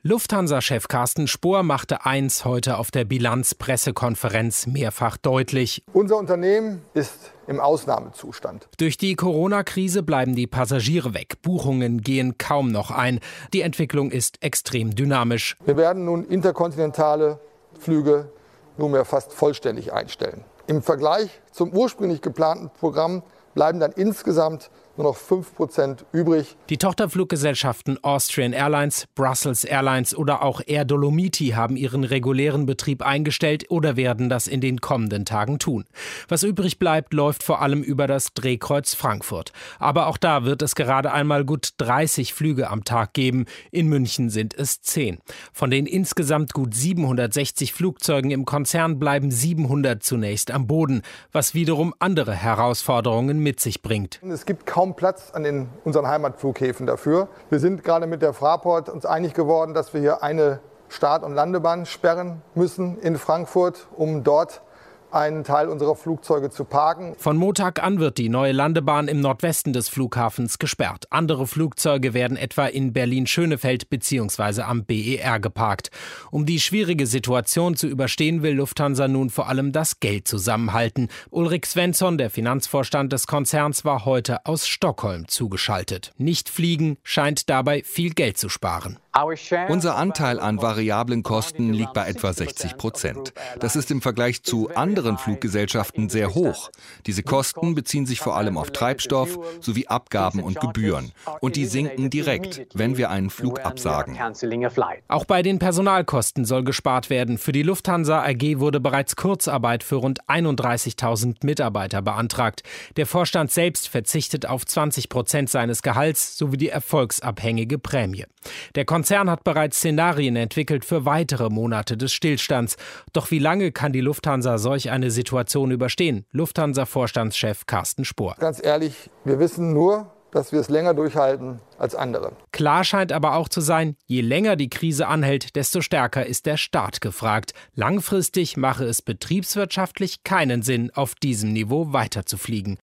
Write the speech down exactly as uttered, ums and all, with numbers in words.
Lufthansa-Chef Carsten Spohr machte eins heute auf der Bilanzpressekonferenz mehrfach deutlich. Unser Unternehmen ist im Ausnahmezustand. Durch die Corona-Krise bleiben die Passagiere weg. Buchungen gehen kaum noch ein. Die Entwicklung ist extrem dynamisch. Wir werden nun interkontinentale Flüge nunmehr fast vollständig einstellen. Im Vergleich zum ursprünglich geplanten Programm bleiben dann insgesamt nur noch fünf Prozent übrig. Die Tochterfluggesellschaften Austrian Airlines, Brussels Airlines oder auch Air Dolomiti haben ihren regulären Betrieb eingestellt oder werden das in den kommenden Tagen tun. Was übrig bleibt, läuft vor allem über das Drehkreuz Frankfurt. Aber auch da wird es gerade einmal gut dreißig Flüge am Tag geben. In München sind es zehn. Von den insgesamt gut siebenhundertsechzig Flugzeugen im Konzern bleiben siebenhundert zunächst am Boden, was wiederum andere Herausforderungen mit sich bringt. Es gibt kaum Platz an den, unseren Heimatflughäfen dafür. Wir sind gerade mit der Fraport uns einig geworden, dass wir hier eine Start- und Landebahn sperren müssen in Frankfurt, um dort einen Teil unserer Flugzeuge zu parken. Von Montag an wird die neue Landebahn im Nordwesten des Flughafens gesperrt. Andere Flugzeuge werden etwa in Berlin-Schönefeld bzw. am B E R geparkt. Um die schwierige Situation zu überstehen, will Lufthansa nun vor allem das Geld zusammenhalten. Ulrik Svensson, der Finanzvorstand des Konzerns, war heute aus Stockholm zugeschaltet. Nicht fliegen scheint dabei viel Geld zu sparen. Unser Anteil an variablen Kosten liegt bei etwa sechzig Prozent. Das ist im Vergleich zu anderen Fluggesellschaften sehr hoch. Diese Kosten beziehen sich vor allem auf Treibstoff sowie Abgaben und Gebühren. Und die sinken direkt, wenn wir einen Flug absagen. Auch bei den Personalkosten soll gespart werden. Für die Lufthansa A G wurde bereits Kurzarbeit für rund einunddreißigtausend Mitarbeiter beantragt. Der Vorstand selbst verzichtet auf zwanzig Prozent seines Gehalts sowie die erfolgsabhängige Prämie. Der Konzern hat bereits Szenarien entwickelt für weitere Monate des Stillstands. Doch wie lange kann die Lufthansa solch eine Situation überstehen? Lufthansa-Vorstandschef Carsten Spohr. Ganz ehrlich, wir wissen nur, dass wir es länger durchhalten als andere. Klar scheint aber auch zu sein, je länger die Krise anhält, desto stärker ist der Staat gefragt. Langfristig mache es betriebswirtschaftlich keinen Sinn, auf diesem Niveau weiterzufliegen.